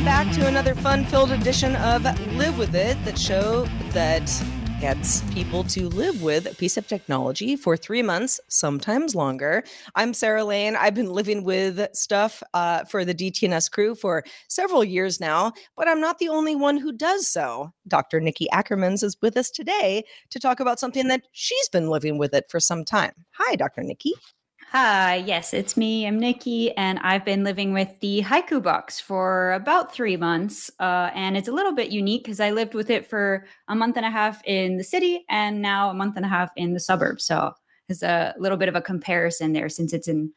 back to another fun-filled edition of Live With It, that show that gets people to live with a piece of technology for 3 months, sometimes longer. I'm Sarah Lane. I've been living with stuff for the DTNS crew for several years now, but I'm not the only one who does so. Dr. Nikki Ackermans is with us today to talk about something that she's been living with it for some time. Hi, Dr. Nikki. Hi, yes, it's me. I'm Nikki, and I've been living with the Haiku box for about 3 months. And it's a little bit unique because I lived with it for a month and a half in the city and now a month and a half in the suburbs. So there's a little bit of a comparison there since it's an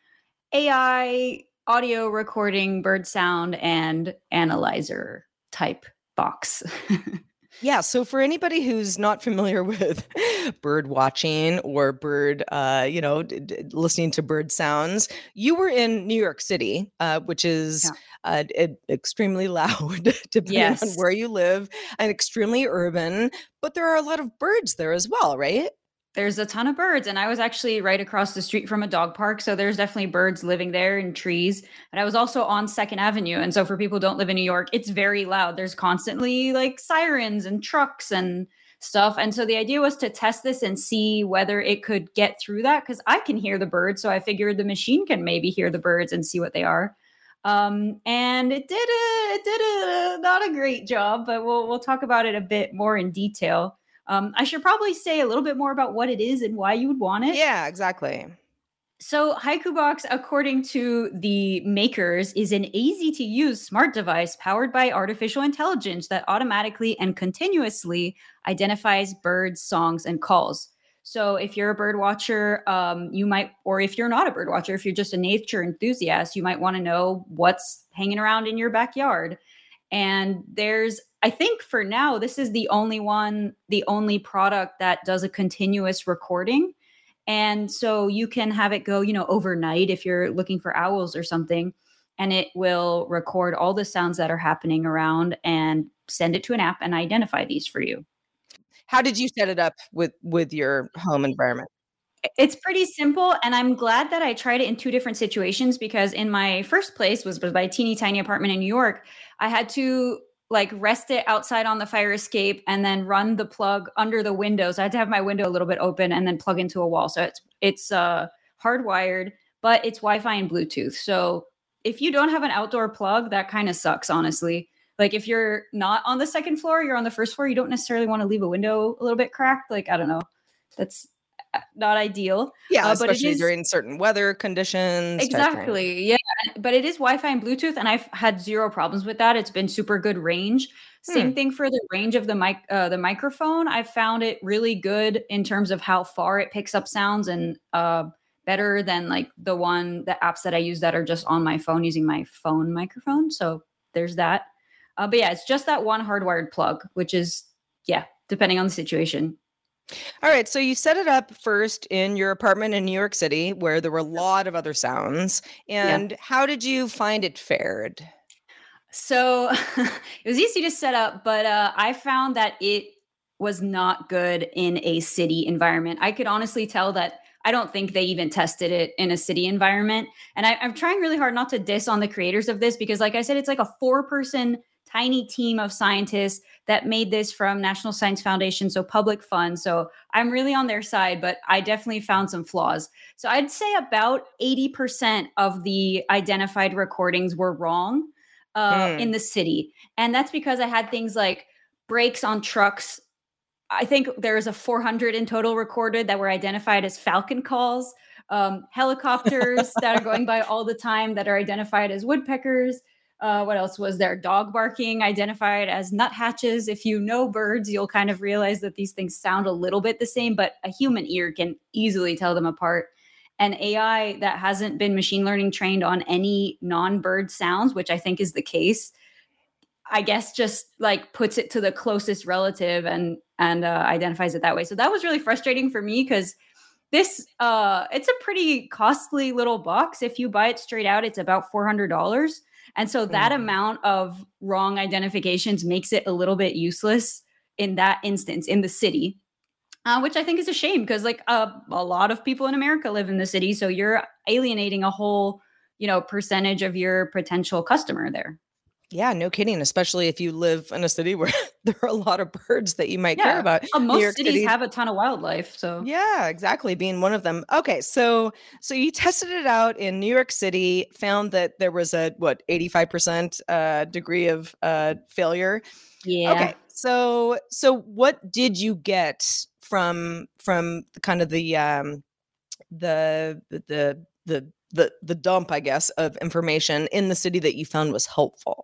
AI audio recording, bird sound, and analyzer type box. Yeah, so for anybody who's not familiar with bird watching or bird, listening to bird sounds, you were in New York City, which is extremely loud, depending on where you live, and extremely urban. But there are a lot of birds there as well, right? There's a ton of birds, and I was actually right across the street from a dog park, so there's definitely birds living there in trees. And I was also on 2nd Avenue, and so for people who don't live in New York, it's very loud. There's constantly like sirens and trucks and stuff. And so the idea was to test this and see whether it could get through that, because I can hear the birds, so I figured the machine can maybe hear the birds and see what they are. And it did not a great job, but we'll talk about it a bit more in detail. I should probably say a little bit more about what it is and why you would want it. Yeah, exactly. So Haiku Box, according to the makers, is an easy-to-use smart device powered by artificial intelligence that automatically and continuously identifies birds, songs, and calls. So if you're a bird watcher, you might, or if you're not a bird watcher, if you're just a nature enthusiast, you might want to know what's hanging around in your backyard. And I think for now, this is the only product that does a continuous recording. And so you can have it go, overnight if you're looking for owls or something, and it will record all the sounds that are happening around and send it to an app and identify these for you. How did you set it up with your home environment? It's pretty simple, and I'm glad that I tried it in 2 different situations, because in my first place was my teeny tiny apartment in New York. I had to rest it outside on the fire escape and then run the plug under the window. So I had to have my window a little bit open and then plug into a wall. So it's hardwired, but it's Wi-Fi and Bluetooth. So if you don't have an outdoor plug, that kind of sucks, honestly. Like if you're not on the 2nd floor, you're on the 1st floor, you don't necessarily want to leave a window a little bit cracked. I don't know. That's not ideal. Yeah, especially during certain weather conditions. Exactly. Yeah. But it is Wi-Fi and Bluetooth, and I've had 0 problems with that. It's been super good range. Same thing for the range of the microphone. I found it really good in terms of how far it picks up sounds, and better than the apps that I use that are just on my phone using my phone microphone. So there's that. But yeah, it's just that one hardwired plug, which is, depending on the situation. All right. So you set it up first in your apartment in New York City, where there were a lot of other sounds. And how did you find it fared? So it was easy to set up, but I found that it was not good in a city environment. I could honestly tell that I don't think they even tested it in a city environment. And I'm trying really hard not to diss on the creators of this, because like I said, it's like a 4-person tiny team of scientists that made this from National Science Foundation, so public funds. So I'm really on their side, but I definitely found some flaws. So I'd say about 80% of the identified recordings were wrong in the city. And that's because I had things like brakes on trucks. I think there was a 400 in total recorded that were identified as falcon calls, helicopters that are going by all the time that are identified as woodpeckers. What else was there? Dog barking identified as nuthatches. If you know birds, you'll kind of realize that these things sound a little bit the same, but a human ear can easily tell them apart. And AI that hasn't been machine learning trained on any non-bird sounds, which I think is the case, I guess just puts it to the closest relative and identifies it that way. So that was really frustrating for me, because this it's a pretty costly little box. If you buy it straight out, it's about $400. And so that amount of wrong identifications makes it a little bit useless in that instance in the city, which I think is a shame, because a lot of people in America live in the city. So you're alienating a whole, percentage of your potential customer there. Yeah, no kidding, especially if you live in a city where there are a lot of birds that you might care Yeah. about. New Most York cities City. have a ton of wildlife, so Yeah, exactly, being one of them. Okay, so you tested it out in New York City, found that there was a what 85% degree of failure. yeah. Okay, so what did you get from kind of the dump, I guess, of information in the city that you found was helpful?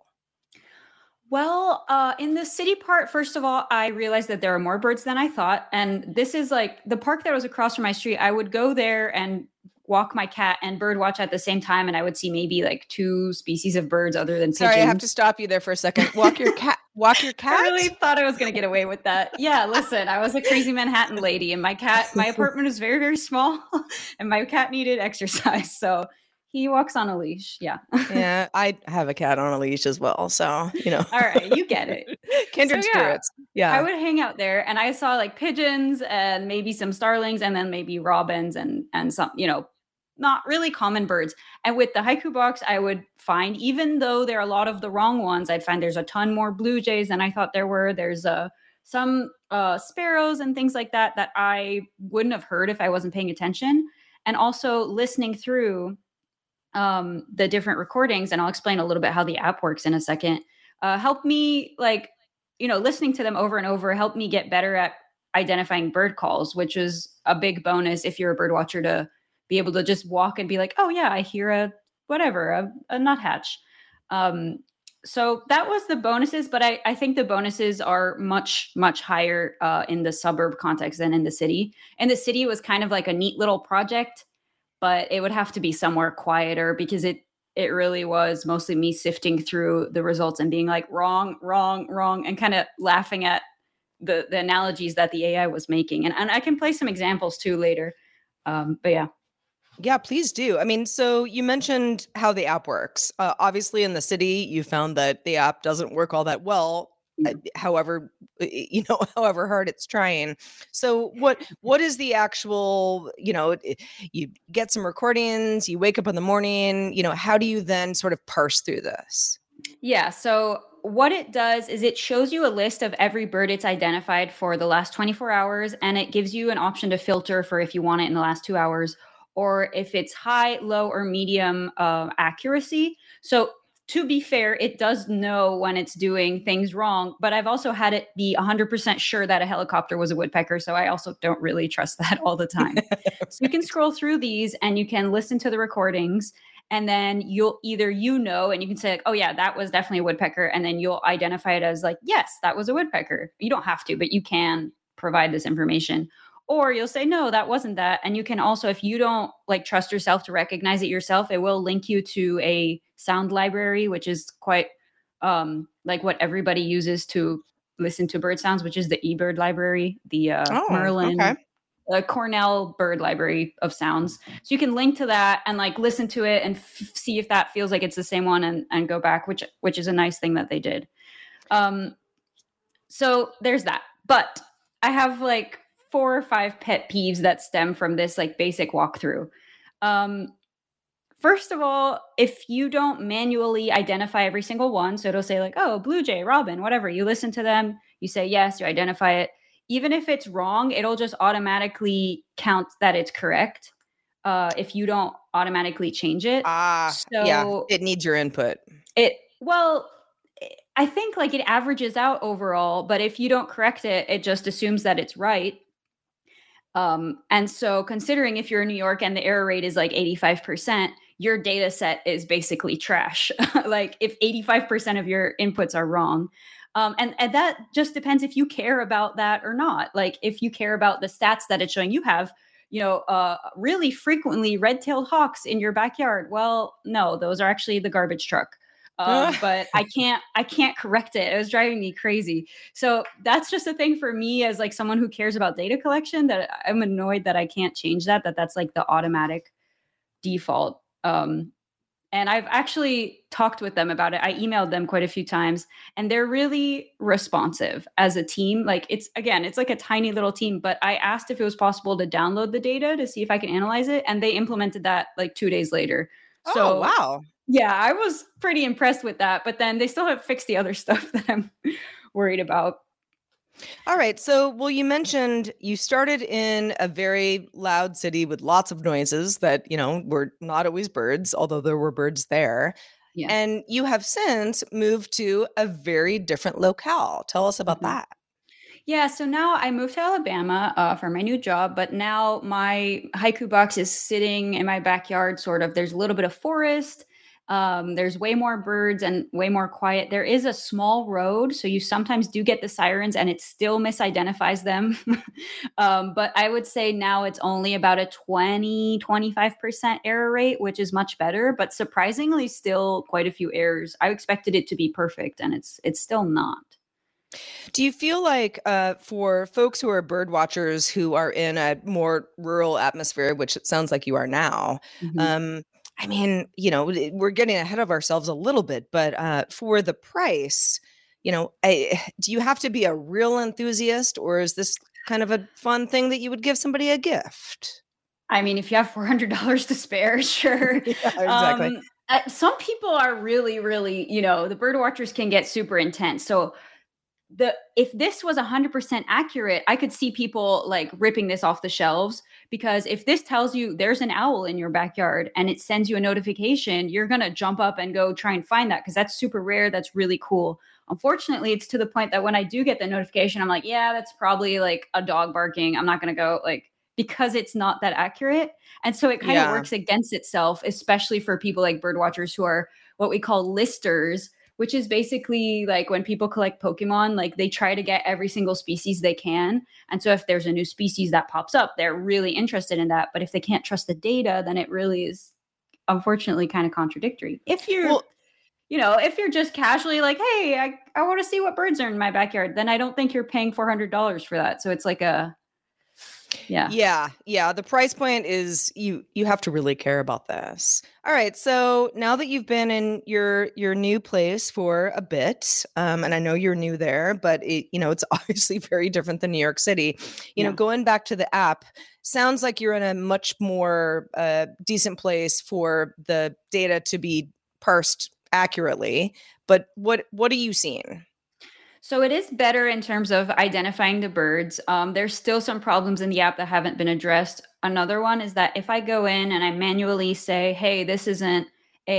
Well, in the city part, first of all, I realized that there are more birds than I thought. And this is like the park that was across from my street. I would go there and walk my cat and bird watch at the same time. And I would see maybe like two species of birds other than Sorry, I have to pigeons. stop you there for a second. Walk your cat. Walk your I really cat. thought I was going to get away with that. Yeah, listen, I was a crazy Manhattan lady, and my apartment is very, very small, and my cat needed exercise. So he walks on a leash. Yeah. Yeah, I have a cat on a leash as well, so All right, you get it. So kindred yeah, spirits. I Yeah. would hang out there and I saw like pigeons and maybe some starlings and then maybe robins and some, not really common birds. And with the haiku box, I would find, even though there are a lot of the wrong ones, I'd find there's a ton more blue jays than I thought there were. There's some sparrows and things like that that I wouldn't have heard if I wasn't paying attention. And also listening through the different recordings, and I'll explain a little bit how the app works in a second, helped me like, listening to them over and over helped me get better at identifying bird calls, which is a big bonus if you're a bird watcher to be able to just walk and be like, oh yeah, I hear a whatever, a nuthatch. So that was the bonuses, but I think the bonuses are much, much higher in the suburb context than in the city. And the city was kind of like a neat little project, but it would have to be somewhere quieter because it really was mostly me sifting through the results and being like wrong, wrong, wrong, and kind of laughing at the analogies that the AI was making. And I can play some examples too later. But yeah. Yeah, please do. I mean, so you mentioned how the app works. Obviously, in the city, you found that the app doesn't work all that well. However, however hard it's trying. So, what is the actual? You get some recordings. You wake up in the morning. How do you then sort of parse through this? Yeah. So what it does is it shows you a list of every bird it's identified for the last 24 hours, and it gives you an option to filter for if you want it in the last 2 hours or if it's high, low, or medium accuracy. So to be fair, it does know when it's doing things wrong, but I've also had it be 100% sure that a helicopter was a woodpecker. So I also don't really trust that all the time. So you can scroll through these and you can listen to the recordings, and then you'll either and you can say like, oh yeah, that was definitely a woodpecker, and then you'll identify it as like, yes, that was a woodpecker. You don't have to, but you can provide this information. Or you'll say no, that wasn't that. And you can also, if you don't like trust yourself to recognize it yourself, it will link you to a sound library, which is quite like what everybody uses to listen to bird sounds, which is the eBird library, the Oh, okay. Merlin, Cornell Bird Library of Sounds. So you can link to that and like listen to it and see if that feels like it's the same one, and go back, which is a nice thing that they did. So there's that. But I have like 4 or 5 pet peeves that stem from this like basic walkthrough. First of all, if you don't manually identify every single one, so it'll say like, oh, blue jay, robin, whatever, you listen to them, you say yes, you identify it. Even if it's wrong, it'll just automatically count that it's correct if you don't automatically change it. Yeah, So it needs your input. I think like it averages out overall, but if you don't correct it, it just assumes that it's right. And so considering if you're in New York and the error rate is like 85%, your data set is basically trash. Like if 85% of your inputs are wrong. And that just depends if you care about that or not. Like if you care about the stats that it's showing you have, really frequently red-tailed hawks in your backyard. Well, no, those are actually the garbage truck. But I can't correct it. It was driving me crazy. So that's just a thing for me as like someone who cares about data collection, that I'm annoyed that I can't change that's like the automatic default. And I've actually talked with them about it. I emailed them quite a few times, and they're really responsive as a team. Like it's like a tiny little team, but I asked if it was possible to download the data to see if I can analyze it, and they implemented that like 2 days later. Oh, So wow. Yeah, I was pretty impressed with that, but then they still have fixed the other stuff that I'm worried about. All right. So, well, you mentioned you started in a very loud city with lots of noises that, were not always birds, although there were birds there. Yeah. And you have since moved to a very different locale. Tell us about Mhm. that. Yeah, so now I moved to Alabama for my new job, but now my haiku box is sitting in my backyard, sort of. There's a little bit of forest. There's way more birds and way more quiet. There is a small road, so you sometimes do get the sirens and it still misidentifies them. But I would say now it's only about a 25% error rate, which is much better, but surprisingly still quite a few errors. I expected it to be perfect and it's still not. Do you feel like for folks who are bird watchers who are in a more rural atmosphere, which it sounds like you are now, Mhm. um, I mean, we're getting ahead of ourselves a little bit, but for the price, do you have to be a real enthusiast, or is this kind of a fun thing that you would give somebody a gift? I mean, if you have $400 to spare, sure. Yeah, exactly. Some people are really, really, the bird watchers can get super intense. So if this was 100% accurate, I could see people like ripping this off the shelves, because if this tells you there's an owl in your backyard and it sends you a notification, you're going to jump up and go try and find that, because that's super rare. That's really cool. Unfortunately, it's to the point that when I do get the notification, I'm like, yeah, that's probably like a dog barking. I'm not going to go, like, because it's not that accurate. And so it kind of Yeah. works against itself, especially for people like bird watchers who are what we call listers, which is basically like when people collect Pokemon, like they try to get every single species they can. And so if there's a new species that pops up, they're really interested in that. But if they can't trust the data, then it really is unfortunately kind of contradictory. Well, If you're just casually like, hey, I want to see what birds are in my backyard, then I don't think you're paying $400 for that. So it's like yeah. yeah. The price point is you have to really care about this. All right. So now that you've been in your new place for a bit, and I know you're new there, but it's obviously very different than New York City. Yeah. Going back to the app, sounds like you're in a much more decent place for the data to be parsed accurately. But what are you seeing? So it is better in terms of identifying the birds. There's still some problems in the app that haven't been addressed. Another one is that if I go in and I manually say, "Hey, this isn't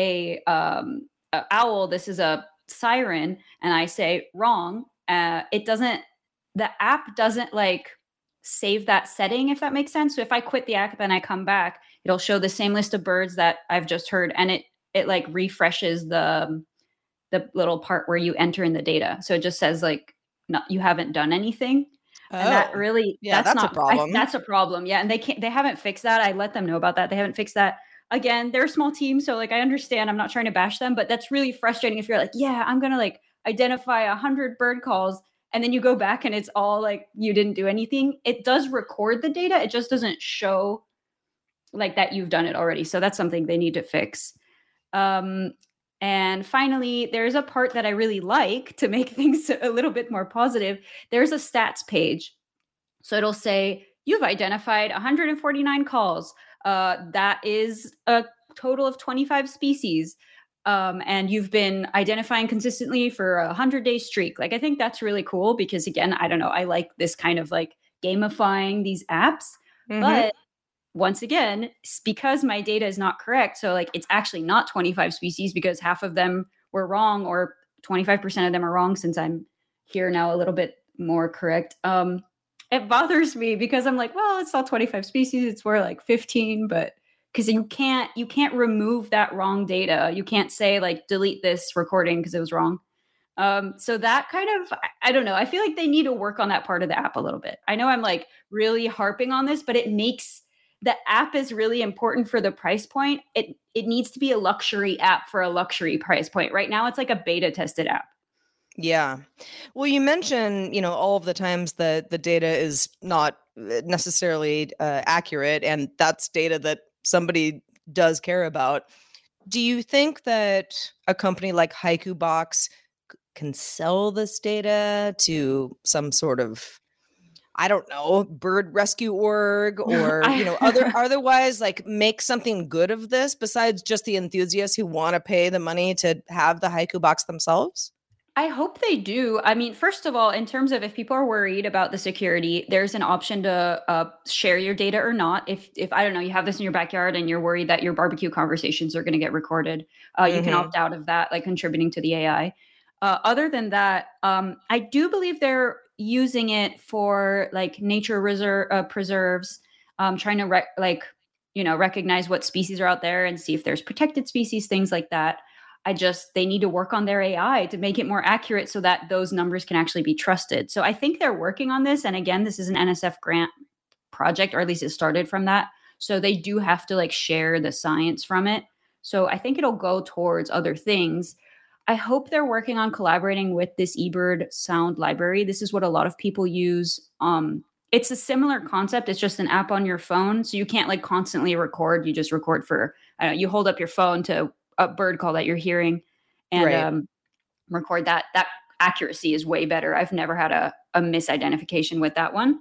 a owl. This is a siren," and I say wrong, it doesn't. The app doesn't like save that setting, if that makes sense. So if I quit the app and I come back, it'll show the same list of birds that I've just heard, and it like refreshes the little part where you enter in the data. So it just says like, no, you haven't done anything. And that Oh, really, yeah, that's a problem. that's a problem. Yeah. And they haven't fixed that. I let them know about that. They haven't fixed that. Again, they're a small team. So like, I understand, I'm not trying to bash them, but that's really frustrating if you're like, yeah, I'm going to like identify 100 bird calls. And then you go back and it's all like, you didn't do anything. It does record the data. It just doesn't show like that you've done it already. So that's something they need to fix. Um, and finally, there's a part that I really like to make things a little bit more positive. There's a stats page. So it'll say, you've identified 149 calls. That is a total of 25 species. And you've been identifying consistently for a 100-day streak. Like, I think that's really cool because, again, I don't know, I like this kind of like gamifying these apps. Mm-hmm. But once again, because my data is not correct, so like it's actually not 25 species because half of them were wrong, or 25% of them are wrong, since I'm here now a little bit more correct. It bothers me because I'm like, well, it's not 25 species, it's more like 15, but because you can't remove that wrong data. You can't say like delete this recording because it was wrong. So that kind of, I don't know. I feel like they need to work on that part of the app a little bit. I know I'm like really harping on this, but it makes the app is really important for the price point. It needs to be a luxury app for a luxury price point. Right now, it's like a beta tested app. Yeah. Well, you mentioned, all of the times that the data is not necessarily accurate, and that's data that somebody does care about. Do you think that a company like Haiku Box can sell this data to some sort of, I don't know, bird rescue org or, I, you know, otherwise like make something good of this besides just the enthusiasts who want to pay the money to have the haiku box themselves? I hope they do. I mean, first of all, in terms of if people are worried about the security, there's an option to share your data or not. If I don't know, you have this in your backyard and you're worried that your barbecue conversations are going to get recorded, you can opt out of that, like contributing to the AI. Other than that, I do believe they're using it for like nature preserves, trying to recognize what species are out there and see if there's protected species, things like that. They need to work on their AI to make it more accurate so that those numbers can actually be trusted. So I think they're working on this. And again, this is an NSF grant project, or at least it started from that. So they do have to like share the science from it. So I think it'll go towards other things. I hope they're working on collaborating with this eBird sound library. This is what a lot of people use. It's a similar concept. It's just an app on your phone. So you can't like constantly record. You just record for, I don't know, you hold up your phone to a bird call that you're hearing and record that. That accuracy is way better. I've never had a misidentification with that one.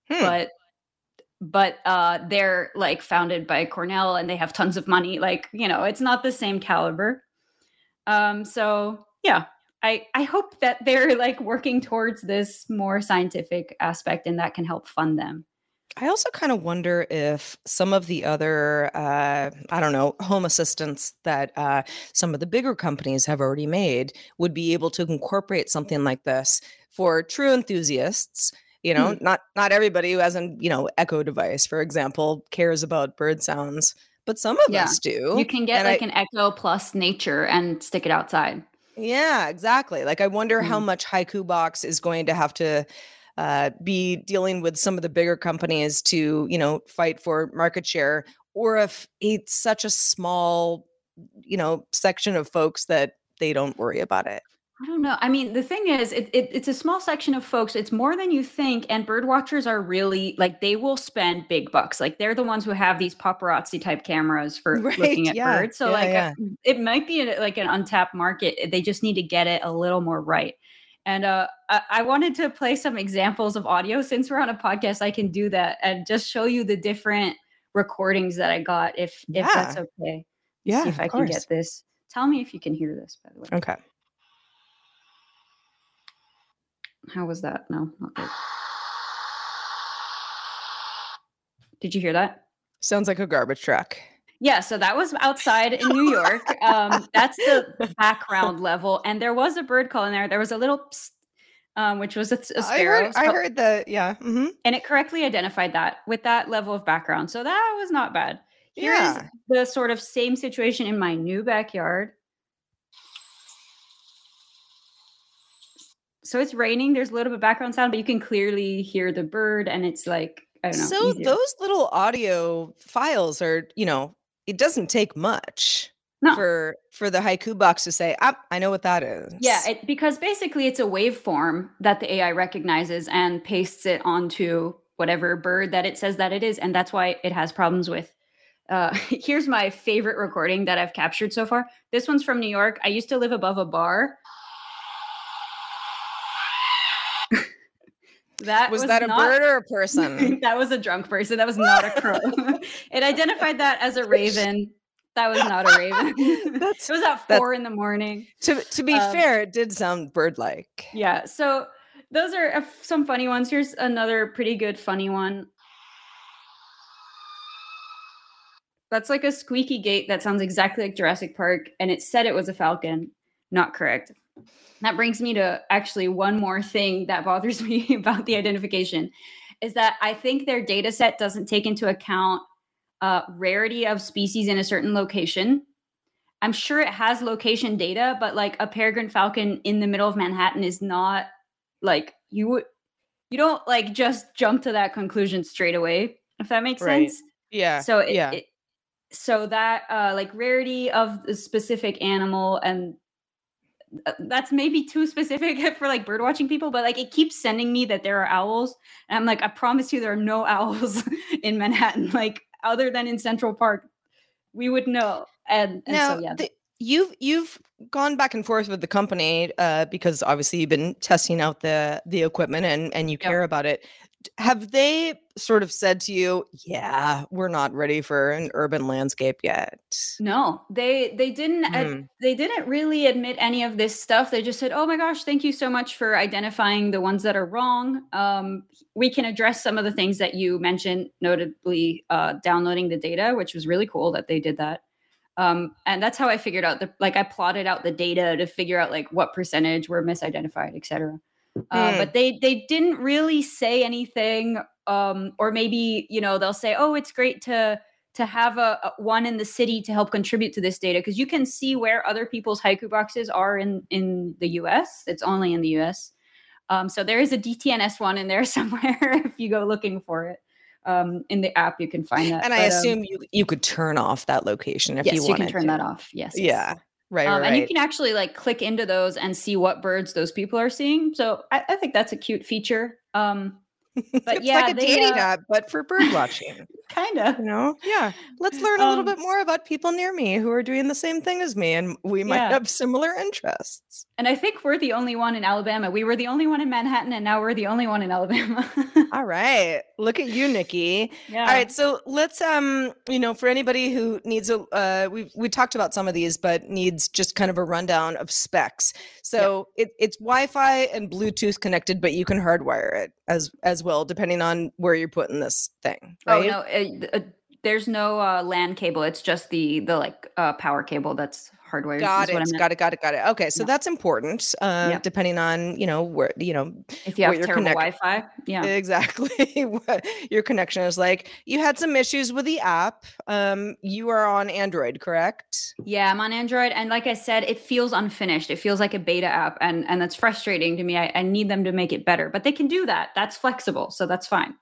But they're like founded by Cornell and they have tons of money. Like, you know, it's not the same caliber. So yeah, I hope that they're like working towards this more scientific aspect and that can help fund them. I also kind of wonder if some of the other, I don't know, home assistants that some of the bigger companies have already made would be able to incorporate something like this for true enthusiasts. You know, not everybody who has an, you know, Echo device, for example, cares about bird sounds, but some of us do. You can get an Echo plus nature and stick it outside. Yeah, exactly. Like I wonder how much Haiku Box is going to have to be dealing with some of the bigger companies to, you know, fight for market share, or if it's such a small, you know, section of folks that they don't worry about it. I don't know. I mean, the thing is, it's a small section of folks. It's more than you think. And bird watchers are really like, they will spend big bucks. Like they're the ones who have these paparazzi type cameras for looking at birds. So it might be like an untapped market. They just need to get it a little more right. And I wanted to play some examples of audio. Since we're on a podcast, I can do that and just show you the different recordings that I got, if that's okay. Yeah, see if I can get this. Tell me if you can hear this, by the way. Okay. How was that? No, not good. Did you hear that? Sounds like a garbage truck. Yeah, so that was outside in New York. That's the background level. And there was a bird call in there. There was a little psst, which was a sparrow. I heard that, yeah. Mm-hmm. And it correctly identified that with that level of background. So that was not bad. Here is the sort of same situation in my new backyard. So it's raining. There's a little bit of background sound, but you can clearly hear the bird. And it's like, I don't know. So those little audio files are, you know, it doesn't take much for the Haiku Box to say, I know what that is. Yeah, because basically it's a waveform that the AI recognizes and pastes it onto whatever bird that it says that it is. And that's why it has problems with. Here's my favorite recording that I've captured so far. This one's from New York. I used to live above a bar. Was that a bird or a person? That was a drunk person. That was not a crow. It identified that as a raven. That was not a raven. It was at 4 a.m. To be fair, it did sound bird-like. Yeah. So those are some funny ones. Here's another pretty good funny one. That's like a squeaky gate that sounds exactly like Jurassic Park, and it said it was a falcon. Not correct. That brings me to actually one more thing that bothers me about the identification is that I think their data set doesn't take into account rarity of species in a certain location. I'm sure it has location data, but like a peregrine falcon in the middle of Manhattan is not like you don't like just jump to that conclusion straight away, if that makes sense. Yeah. So so that like rarity of the specific animal, and that's maybe too specific for like bird watching people, but like it keeps sending me that there are owls, and I'm like, I promise you there are no owls in Manhattan, like other than in Central Park. We would know. And now, so yeah. You've gone back and forth with the company because obviously you've been testing out the equipment and you care about it. Have they sort of said to you, yeah, we're not ready for an urban landscape yet? No, they didn't really admit any of this stuff. They just said, "Oh my gosh, thank you so much for identifying the ones that are wrong. We can address some of the things that you mentioned, notably downloading the data, which was really cool that they did that." And that's how I figured out I plotted out the data to figure out like what percentage were misidentified, et cetera. But they didn't really say anything. Or maybe, they'll say, "Oh, it's great to have a one in the city to help contribute to this data," because you can see where other people's haiku boxes are in the US. It's only in the US. So there is a DTNS one in there somewhere if you go looking for it. In the app, you can find that. And I assume you could turn off that location if you wanted to. Yes, you can turn that off. Yes. Yeah. Right, And you can actually like click into those and see what birds those people are seeing. So I think that's a cute feature. But it's like a dating app, but for bird watching. Kind of. Yeah. Let's learn a little bit more about people near me who are doing the same thing as me, and we might have similar interests. And I think we're the only one in Alabama. We were the only one in Manhattan, and now we're the only one in Alabama. All right. Look at you, Nikki. Yeah. All right. So let's, for anybody who needs we talked about some of these, but needs just kind of a rundown of specs. So it's Wi-Fi and Bluetooth connected, but you can hardwire it as well, depending on where you're putting this thing. Right? Oh, no. There's no LAN cable. It's just the power cable that's hardwired. Got it. Okay, so that's important. Depending on where if you have terrible Wi-Fi. Yeah, exactly. What your connection is like. You had some issues with the app. You are on Android, correct? Yeah, I'm on Android, and like I said, it feels unfinished. It feels like a beta app, and that's frustrating to me. I need them to make it better, but they can do that. That's flexible, so that's fine.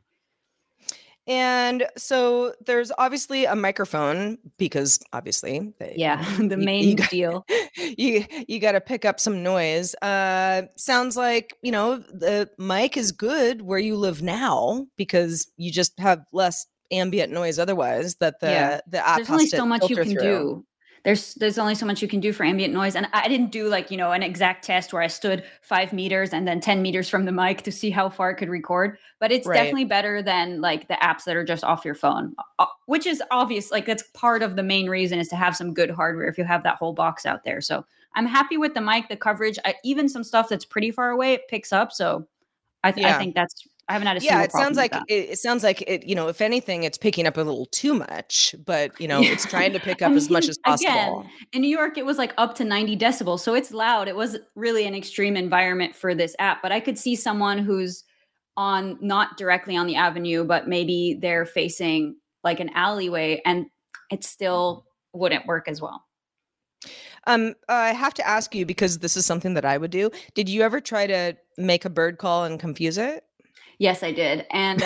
And so there's obviously a microphone because obviously the main deal. You got to pick up some noise. Sounds like, the mic is good where you live now because you just have less ambient noise otherwise that the app There's only so much you can do. There's only so much you can do for ambient noise. And I didn't do an exact test where I stood 5 meters and then 10 meters from the mic to see how far it could record. But it's definitely better than like the apps that are just off your phone, which is obvious. Like that's part of the main reason is to have some good hardware if you have that whole box out there. So I'm happy with the mic, the coverage, even some stuff that's pretty far away, it picks up. So I think that's... I haven't had a single problem with that. It sounds like it, if anything, it's picking up a little too much, but it's trying to pick up as much as possible. Again, in New York, it was like up to 90 decibels. So it's loud. It was really an extreme environment for this app, but I could see someone who's not directly on the avenue, but maybe they're facing like an alleyway and it still wouldn't work as well. I have to ask you, because this is something that I would do. Did you ever try to make a bird call and confuse it? Yes, I did. And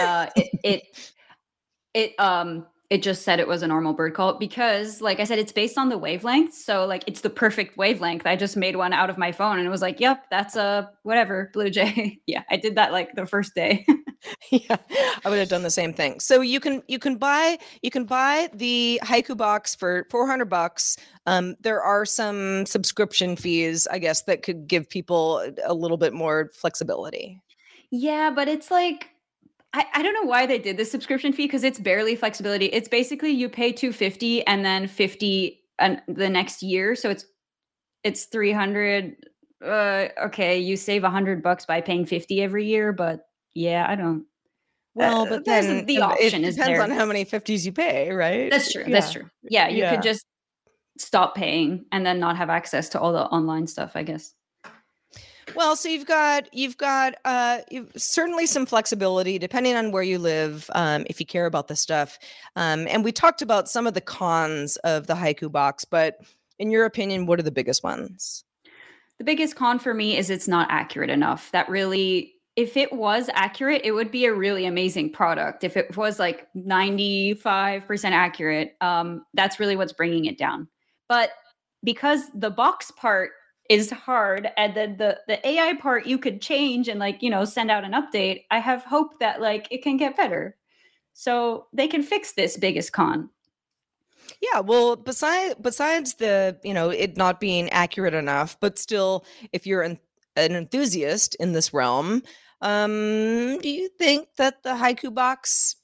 it just said it was a normal bird call because, like I said, it's based on the wavelength. So like it's the perfect wavelength. I just made one out of my phone and it was like, yep, that's a whatever, Blue Jay. Yeah, I did that like the first day. Yeah, I would have done the same thing. So you can buy the Haiku box for $400. There are some subscription fees, I guess, that could give people a little bit more flexibility. Yeah, but it's like, I don't know why they did this subscription fee because it's barely flexibility. It's basically you pay $250 and then $50 the next year. So it's $300. Okay, you save $100 by paying $50 every year, but yeah, I don't. Well, but then the option is there. It depends on how many 50s you pay, right? That's true. Yeah. That's true. Yeah, you could just stop paying and then not have access to all the online stuff, I guess. Well, so you've got certainly some flexibility depending on where you live, if you care about this stuff. And we talked about some of the cons of the Haiku box, but in your opinion, what are the biggest ones? The biggest con for me is it's not accurate enough. That really, if it was accurate, it would be a really amazing product. If it was like 95% accurate, that's really what's bringing it down. But because the box part is hard and then the AI part you could change and send out an update, I have hope that it can get better. So they can fix this biggest con. Yeah, well, besides the, it not being accurate enough, but still, if you're an enthusiast in this realm, Do you think that the Haiku box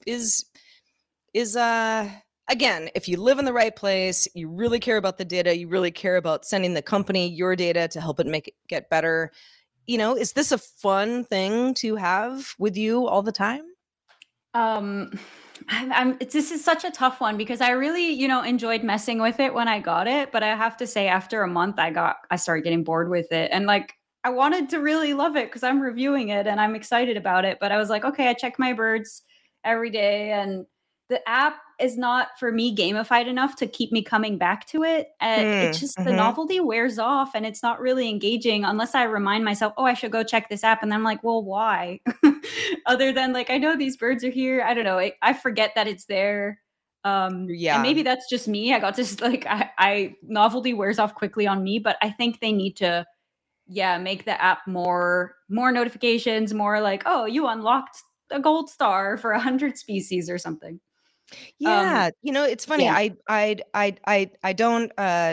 is again, if you live in the right place, you really care about the data, you really care about sending the company your data to help it make it get better, is this a fun thing to have with you all the time? Um, this is such a tough one because I really, enjoyed messing with it when I got it, but I have to say after a month I started getting bored with it. And like I wanted to really love it because I'm reviewing it and I'm excited about it, but I was like, okay, I check my birds every day and the app is not for me gamified enough to keep me coming back to it. It's just the Mm-hmm. novelty wears off and it's not really engaging unless I remind myself, oh, I should go check this app. And then I'm like, well, why? Other than like, I know these birds are here. I don't know. I forget that it's there. And Yeah. maybe that's just me. I got this like, I novelty wears off quickly on me, but I think they need to, yeah, make the app more notifications, more like, oh, you unlocked a gold star for 100 species or something. Yeah, it's funny. Yeah. I don't.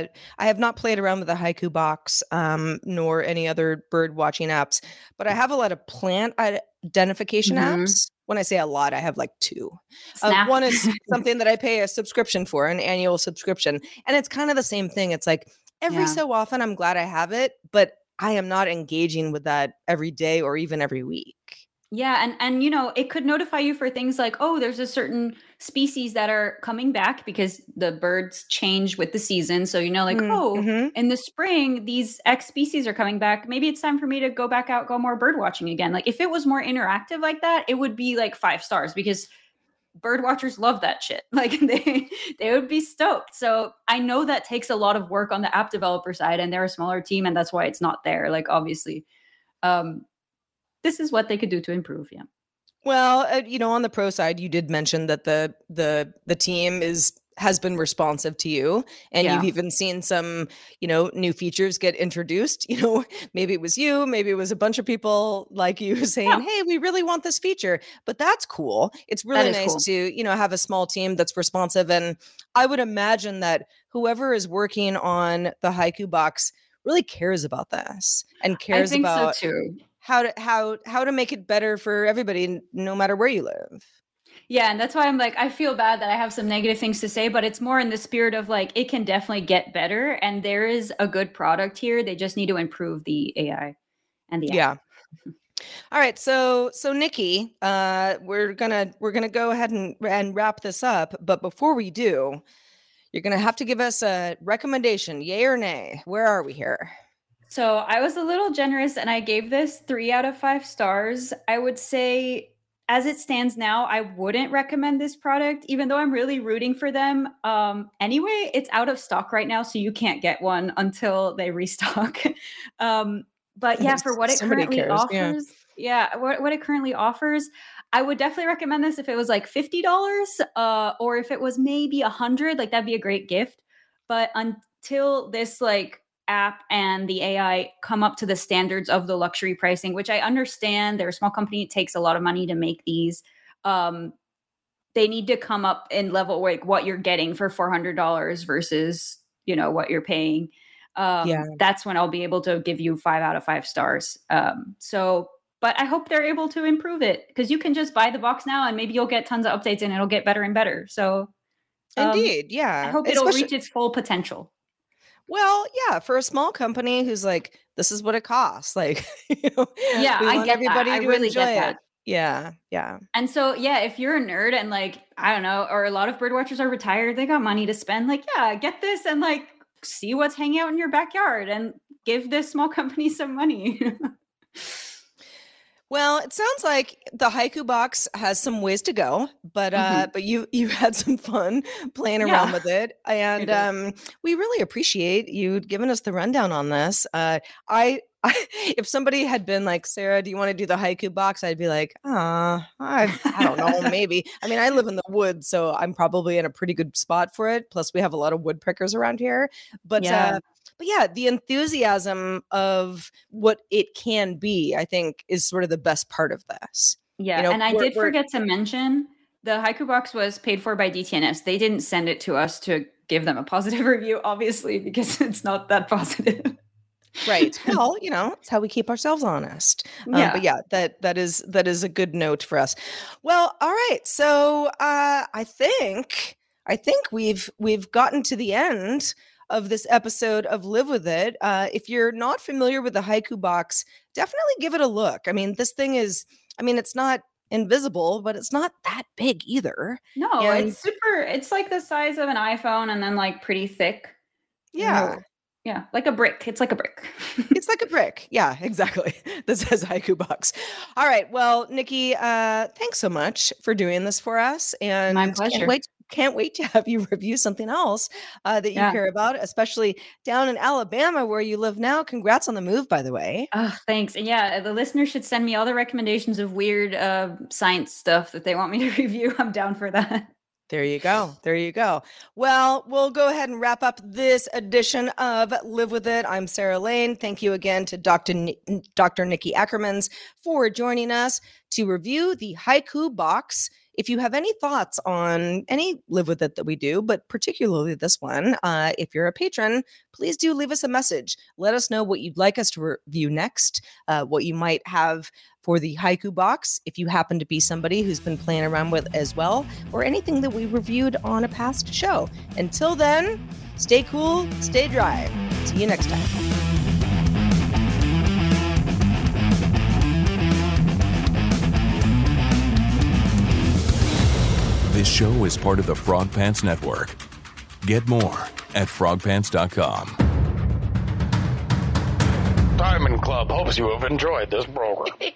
I have not played around with the Haiku box, nor any other bird watching apps, but I have a lot of plant identification Mhm. apps. When I say a lot, I have like two. Snap. One is something that I pay a subscription for, an annual subscription, and it's kind of the same thing. It's like every Yeah. so often, I'm glad I have it, but I am not engaging with that every day or even every week. Yeah, and it could notify you for things like, oh, there's a certain species that are coming back because the birds change with the season. So like, oh, Mm-hmm. in the spring, these X species are coming back. Maybe it's time for me to go back out, go more bird watching again. Like if it was more interactive like that, it would be like 5 stars because bird watchers love that shit. Like they would be stoked. So I know that takes a lot of work on the app developer side, and they're a smaller team, and that's why it's not there. Like obviously. Um, this is what they could do to improve. Yeah. Well, on the pro side, you did mention that the team has been responsive to you, and you've Yeah. even seen some, new features get introduced. Maybe it was you, maybe it was a bunch of people like you saying, Yeah. "Hey, we really want this feature." But that's cool. It's That really is nice cool. to, have a small team that's responsive, and I would imagine that whoever is working on the Haiku box really cares about this and I cares think so about too. how to make it better for everybody no matter where you live. Yeah, and that's why I'm like, I feel bad that I have some negative things to say, but it's more in the spirit of like, it can definitely get better. And there is a good product here. They just need to improve the AI and the app. Yeah. All right. So Nikki, we're gonna go ahead and wrap this up. But before we do, you're gonna have to give us a recommendation, yay or nay. Where are we here? So I was a little generous and I gave this 3 out of 5 stars. I would say, as it stands now, I wouldn't recommend this product, even though I'm really rooting for them. Anyway, it's out of stock right now, so you can't get one until they restock. um, but yeah, for what it Somebody currently cares. Yeah. offers, what it currently offers, I would definitely recommend this if it was like $50, or if it was maybe 100, like that'd be a great gift. But until this like app and the AI come up to the standards of the luxury pricing, which I understand they're a small company. It takes a lot of money to make these. Um, they need to come up in level like what you're getting for $400 versus, what you're paying. Yeah. That's when I'll be able to give you 5 out of 5 stars. But I hope they're able to improve it because you can just buy the box now and maybe you'll get tons of updates and it'll get better and better. So Indeed. I Yeah. hope it'll Especially reach its full potential. well, yeah, for a small company who's like, this is what it costs. Like, Yeah, we I want get that. I everybody to really enjoy get it. that. Yeah. Yeah. And so, yeah, if you're a nerd and like, I don't know, or a lot of bird watchers are retired, they got money to spend, like, yeah, get this and like see what's hanging out in your backyard and give this small company some money. Well, it sounds like the Haiku box has some ways to go, but Mhm. but you had some fun playing around Yeah, with it, I and did. we really appreciate you giving us the rundown on this. I if somebody had been like, Sarah, do you want to do the Haiku box? I'd be like, I don't know, maybe. I mean, I live in the woods, so I'm probably in a pretty good spot for it. Plus, we have a lot of woodpeckers around here, but Yeah. but yeah, the enthusiasm of what it can be, I think, is sort of the best part of this. Yeah. And I did We're forget to mention the Haiku box was paid for by DTNS. They didn't send it to us to give them a positive review, obviously, because it's not that positive. Right. Well, it's how we keep ourselves honest. Yeah. But yeah, that is a good note for us. Well, all right. So I think we've gotten to the end of this episode of Live With It. If you're not familiar with the Haiku Box, definitely give it a look. I mean, this thing is, it's not invisible, but it's not that big either. No, it's like the size of an iPhone and then like pretty thick. Yeah. Yeah, like a brick. It's like a brick. It's like a brick. Yeah, exactly. This says Haiku Box. All right. Well, Nikki, thanks so much for doing this for us. And my pleasure. Can't wait to have you review something else that you care about, especially down in Alabama where you live now. Congrats on the move, by the way. Oh, thanks. And yeah, the listeners should send me all the recommendations of weird science stuff that they want me to review. I'm down for that. There you go. There you go. Well, we'll go ahead and wrap up this edition of Live With It. I'm Sarah Lane. Thank you again to Dr. Nikki Ackermans for joining us to review the Haiku Box. If you have any thoughts on any Live With It that we do, but particularly this one, if you're a patron, please do leave us a message. Let us know what you'd like us to review next, what you might have for the Haiku Box, if you happen to be somebody who's been playing around with as well, or anything that we reviewed on a past show. Until then, stay cool, stay dry. See you next time. This show is part of the Frog Pants Network. Get more at frogpants.com. Diamond Club hopes you have enjoyed this program.